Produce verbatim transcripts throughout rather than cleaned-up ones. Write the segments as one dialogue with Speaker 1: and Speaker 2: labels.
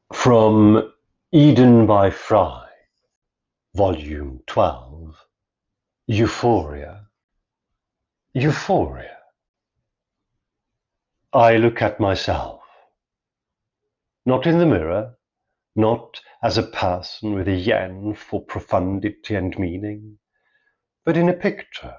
Speaker 1: From Eden by Fry, Volume twelve, Euphoria. Euphoria. I look at myself, not in the mirror, not as a person with a yen for profundity and meaning, but in a picture.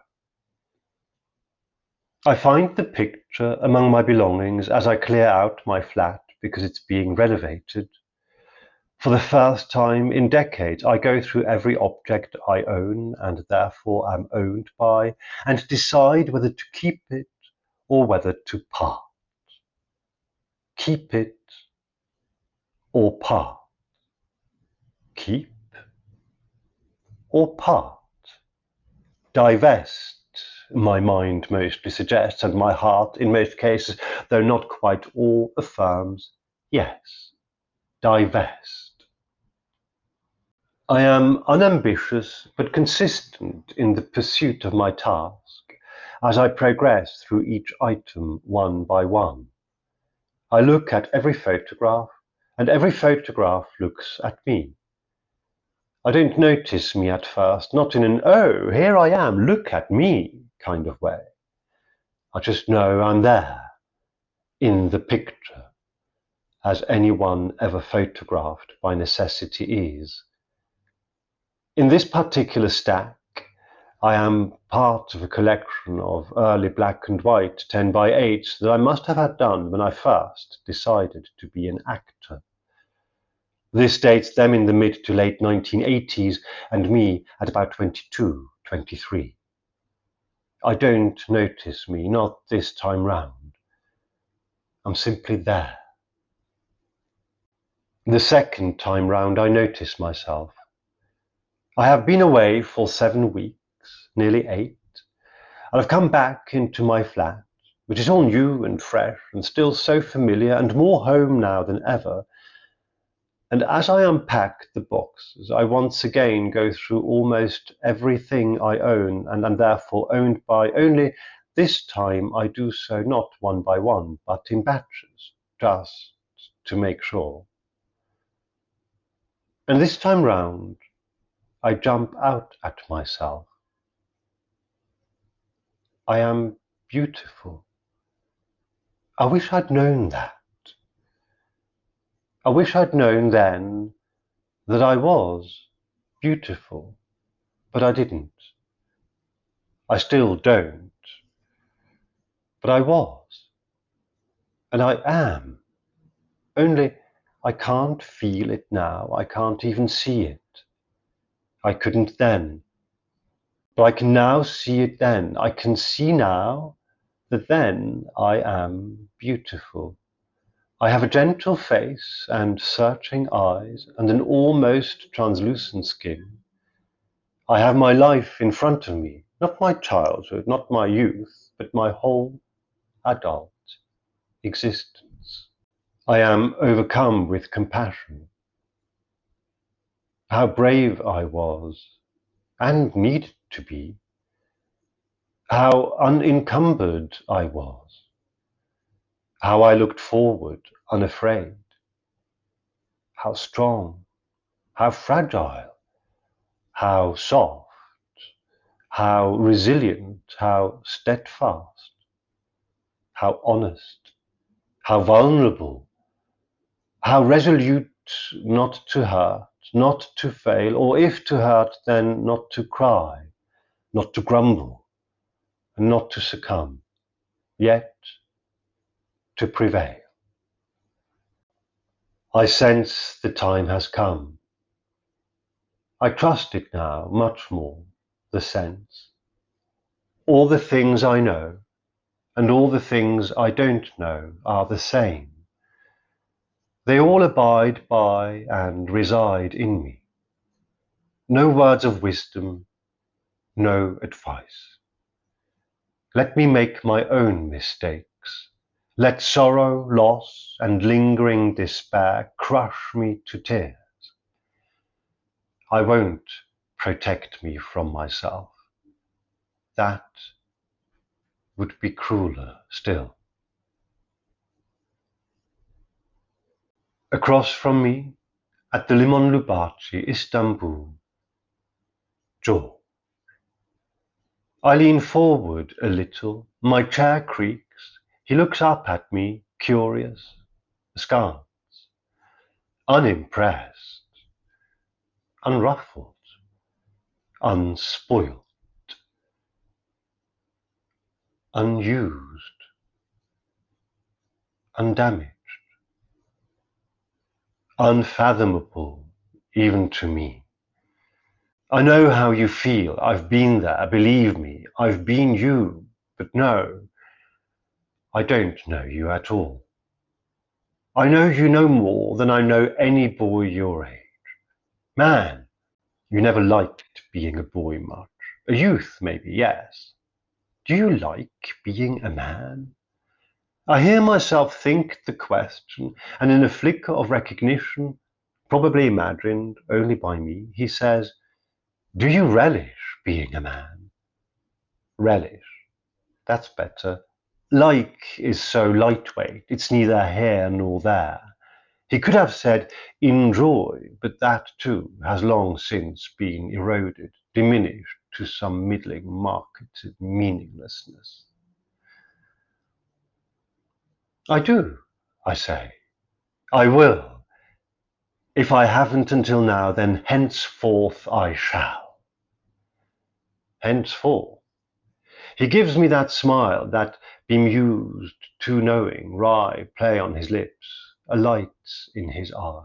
Speaker 1: I find the picture among my belongings as I clear out my flat because it's being renovated. For the first time in decades, I go through every object I own and therefore am owned by, and decide whether to keep it or whether to part. Keep it or part. Keep or part. Divest, my mind mostly suggests, and my heart, in most cases, though not quite all, affirms, yes, divest. I am unambitious but consistent in the pursuit of my task as I progress through each item one by one. I look at every photograph, and every photograph looks at me. I don't notice me at first, not in an "oh, here I am, look at me" kind of way. I just know I'm there, in the picture, as anyone ever photographed by necessity is. In this particular stack, I am part of a collection of early black and white ten by eights that I must have had done when I first decided to be an actor. This dates them in the mid to late nineteen eighties and me at about twenty-two, twenty-three. I don't notice me, not this time round. I'm simply there. The second time round I notice myself. I have been away for seven weeks, nearly eight, and I've come back into my flat, which is all new and fresh and still so familiar and more home now than ever. And as I unpack the boxes, I once again go through almost everything I own and am therefore owned by, only this time I do so not one by one, but in batches, just to make sure. And this time round, I jump out at myself. I am beautiful. I wish I'd known that. I wish I'd known then that I was beautiful, but I didn't. I still don't, but I was, and I am. Only I can't feel it now, I can't even see it. I couldn't then, but I can now see it then. I can see now that then I am beautiful. I have a gentle face and searching eyes and an almost translucent skin. I have my life in front of me, not my childhood, not my youth, but my whole adult existence. I am overcome with compassion. How brave I was, and needed to be. How unencumbered I was. How I looked forward, unafraid. How strong, how fragile, how soft, how resilient, how steadfast, how honest, how vulnerable, how resolute not to hurt, not to fail, or if to hurt, then not to cry, not to grumble, and not to succumb, yet to prevail. I sense the time has come. I trust it now much more, the sense. All the things I know and all the things I don't know are the same. They all abide by and reside in me. No words of wisdom, no advice. Let me make my own mistakes. Let sorrow, loss, and lingering despair crush me to tears. I won't protect me from myself. That would be crueler still. Across from me, at the Limon Lubaci, Istanbul, Joe. I lean forward a little, my chair creaks, he looks up at me, curious, askance, unimpressed, unruffled, unspoiled, unused, undamaged, unfathomable even to me. I know how you feel, I've been there, believe me, I've been you, but no, I don't know you at all. I know you no more than I know any boy your age. Man, you never liked being a boy much. A youth, maybe, yes. Do you like being a man? I hear myself think the question, and in a flicker of recognition, probably imagined only by me, he says, do you relish being a man? Relish. That's better. Like is so lightweight, it's neither here nor there. He could have said enjoy, but that too has long since been eroded, diminished to some middling marketed meaninglessness. I do, I say. I will. If I haven't until now, then henceforth I shall. Henceforth. He gives me that smile, that bemused, too knowing, wry play on his lips, a light in his eye.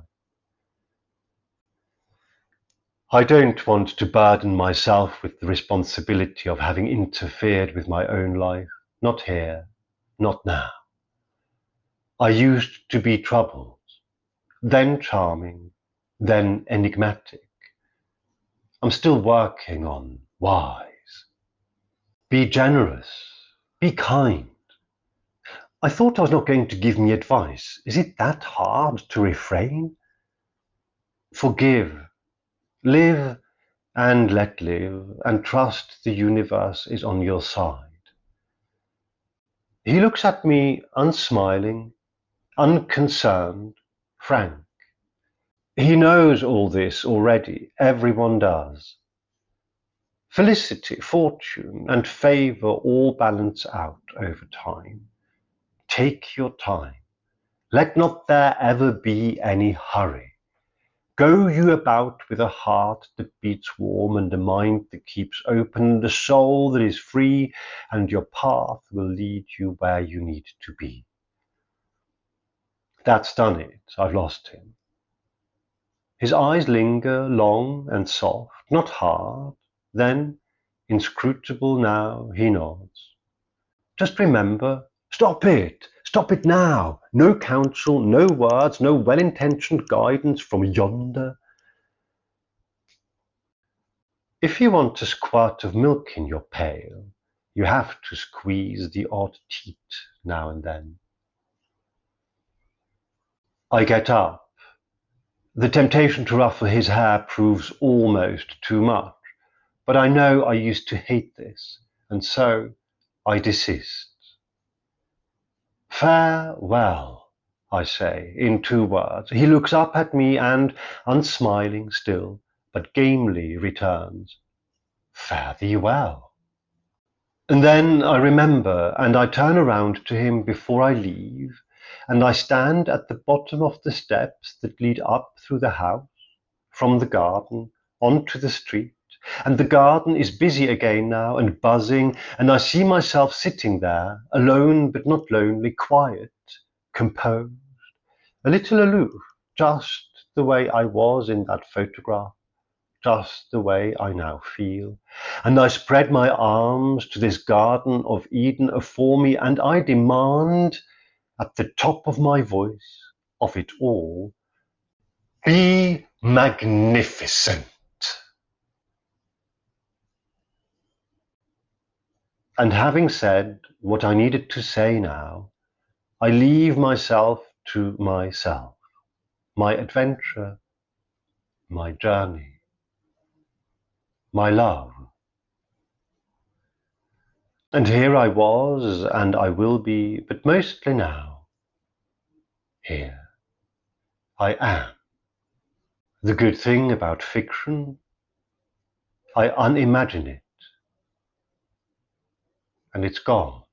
Speaker 1: I don't want to burden myself with the responsibility of having interfered with my own life, not here, not now. I used to be troubled, then charming, then enigmatic. I'm still working on wise. Be generous, be kind. I thought I was not going to give me advice. Is it that hard to refrain? Forgive, live and let live, and trust the universe is on your side. He looks at me unsmiling, unconcerned, frank. He knows all this already, everyone does. Felicity, fortune, and favor all balance out over time. Take your time. Let not there ever be any hurry. Go you about with a heart that beats warm and a mind that keeps open and a soul that is free, and your path will lead you where you need to be. That's done it. I've lost him. His eyes linger long and soft, not hard. Then, inscrutable now, he nods. Just remember, stop it! Stop it now! No counsel, no words, no well-intentioned guidance from yonder. If you want a squirt of milk in your pail, you have to squeeze the odd teat now and then. I get up. The temptation to ruffle his hair proves almost too much, but I know I used to hate this, and so I desist. Farewell, I say, in two words. He looks up at me and, unsmiling still, but gamely returns, fare thee well. And then I remember, and I turn around to him before I leave, and I stand at the bottom of the steps that lead up through the house, from the garden, onto the street, and the garden is busy again now and buzzing, and I see myself sitting there, alone but not lonely, quiet, composed, a little aloof, just the way I was in that photograph, just the way I now feel. And I spread my arms to this Garden of Eden afore me, and I demand, at the top of my voice, of it all, be magnificent. And having said what I needed to say now, I leave myself to myself, my adventure, my journey, my love. And here I was, and I will be, but mostly now, here. I am. The good thing about fiction, I unimagine it, and it's gone.